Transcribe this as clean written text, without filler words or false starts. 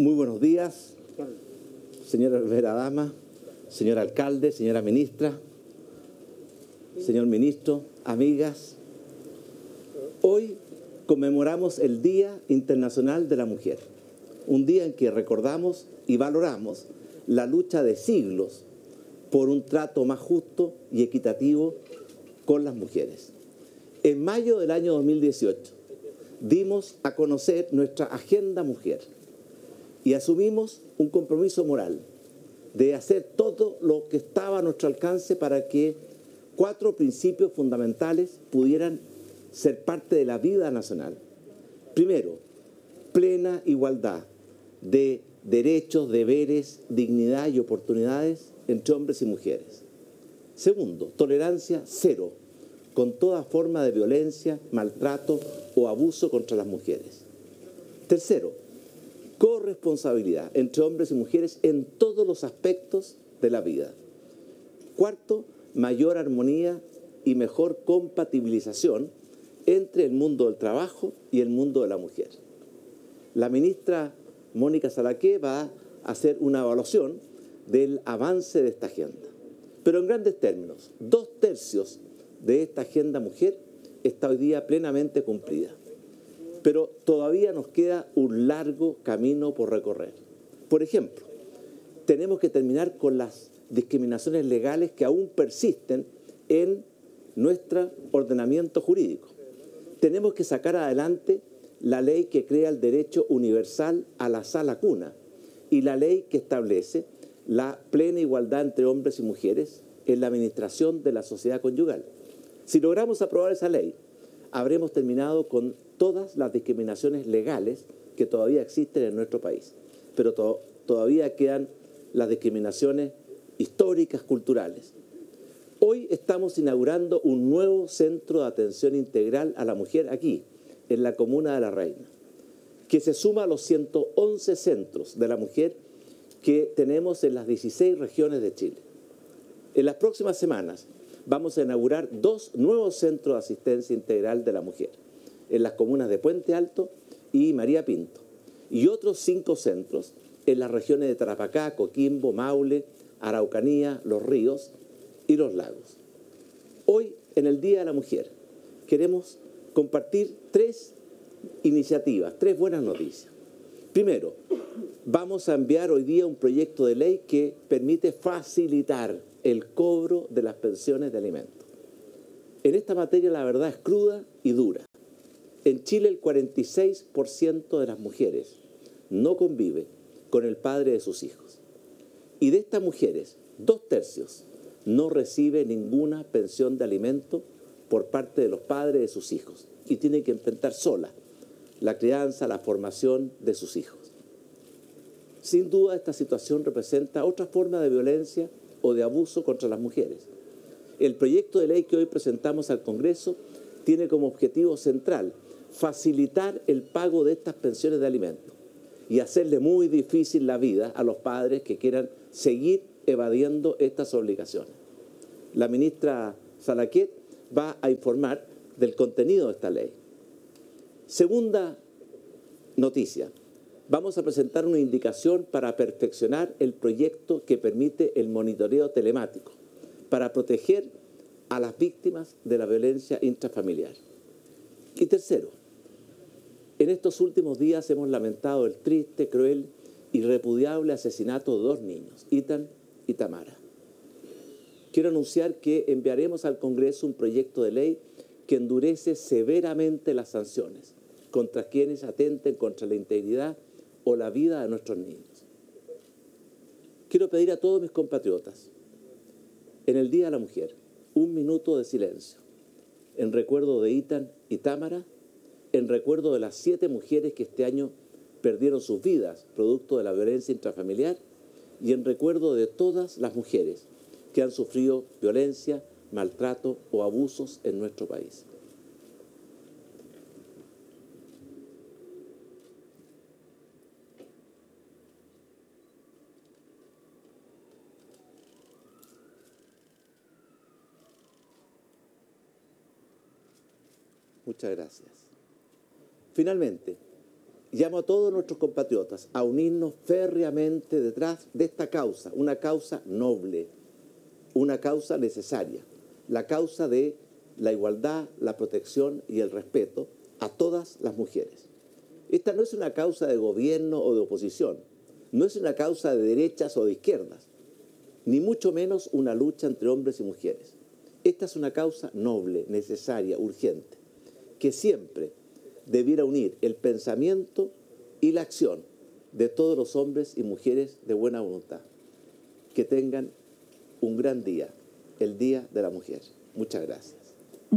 Muy buenos días, señora primera dama, señor alcalde, señora ministra, señor ministro, amigas. Hoy conmemoramos el Día Internacional de la Mujer, un día en que recordamos y valoramos la lucha de siglos por un trato más justo y equitativo con las mujeres. En mayo del año 2018 dimos a conocer nuestra Agenda Mujer y asumimos un compromiso moral de hacer todo lo que estaba a nuestro alcance para que 4 principios fundamentales pudieran ser parte de la vida nacional. Primero, plena igualdad de derechos, deberes, dignidad y oportunidades entre hombres y mujeres. Segundo, tolerancia cero con toda forma de violencia, maltrato o abuso contra las mujeres. Tercero, corresponsabilidad entre hombres y mujeres en todos los aspectos de la vida. Cuarto, mayor armonía y mejor compatibilización entre el mundo del trabajo y el mundo de la mujer. La ministra Mónica Salaqué va a hacer una evaluación del avance de esta agenda. Pero en grandes términos, 2/3 de esta agenda mujer está hoy día plenamente cumplida. Pero todavía nos queda un largo camino por recorrer. Por ejemplo, tenemos que terminar con las discriminaciones legales que aún persisten en nuestro ordenamiento jurídico. Tenemos que sacar adelante la ley que crea el derecho universal a la sala cuna y la ley que establece la plena igualdad entre hombres y mujeres en la administración de la sociedad conyugal. Si logramos aprobar esa ley, habremos terminado con todas las discriminaciones legales que todavía existen en nuestro país. Pero todavía quedan las discriminaciones históricas, culturales. Hoy estamos inaugurando un nuevo centro de atención integral a la mujer aquí, en la comuna de La Reina, que se suma a los 111 centros de la mujer que tenemos en las 16 regiones de Chile. En las próximas semanas vamos a inaugurar 2 nuevos centros de asistencia integral de la mujer, en las comunas de Puente Alto y María Pinto, y otros 5 centros en las regiones de Tarapacá, Coquimbo, Maule, Araucanía, Los Ríos y Los Lagos. Hoy, en el Día de la Mujer, queremos compartir 3 iniciativas, 3 buenas noticias. Primero, vamos a enviar hoy día un proyecto de ley que permite facilitar el cobro de las pensiones de alimentos. En esta materia la verdad es cruda y dura. En Chile el 46% de las mujeres no convive con el padre de sus hijos. Y de estas mujeres, 2/3 no recibe ninguna pensión de alimento por parte de los padres de sus hijos y tiene que enfrentar sola la crianza, la formación de sus hijos. Sin duda esta situación representa otra forma de violencia o de abuso contra las mujeres. El proyecto de ley que hoy presentamos al Congreso tiene como objetivo central facilitar el pago de estas pensiones de alimentos y hacerle muy difícil la vida a los padres que quieran seguir evadiendo estas obligaciones. La ministra Salaquet va a informar del contenido de esta ley. Segunda noticia. Vamos a presentar una indicación para perfeccionar el proyecto que permite el monitoreo telemático para proteger a las víctimas de la violencia intrafamiliar. Y tercero, en estos últimos días hemos lamentado el triste, cruel y repudiable asesinato de 2 niños, Ethan y Tamara. Quiero anunciar que enviaremos al Congreso un proyecto de ley que endurece severamente las sanciones contra quienes atenten contra la integridad o la vida de nuestros niños. Quiero pedir a todos mis compatriotas, en el Día de la Mujer, 1 minuto de silencio, en recuerdo de Ethan y Tamara, en recuerdo de las 7 mujeres que este año perdieron sus vidas producto de la violencia intrafamiliar y en recuerdo de todas las mujeres que han sufrido violencia, maltrato o abusos en nuestro país. Muchas gracias. Finalmente, llamo a todos nuestros compatriotas a unirnos férreamente detrás de esta causa, una causa noble, una causa necesaria, la causa de la igualdad, la protección y el respeto a todas las mujeres. Esta no es una causa de gobierno o de oposición, no es una causa de derechas o de izquierdas, ni mucho menos una lucha entre hombres y mujeres. Esta es una causa noble, necesaria, urgente, que siempre debiera unir el pensamiento y la acción de todos los hombres y mujeres de buena voluntad. Que tengan un gran día, el Día de la Mujer. Muchas gracias.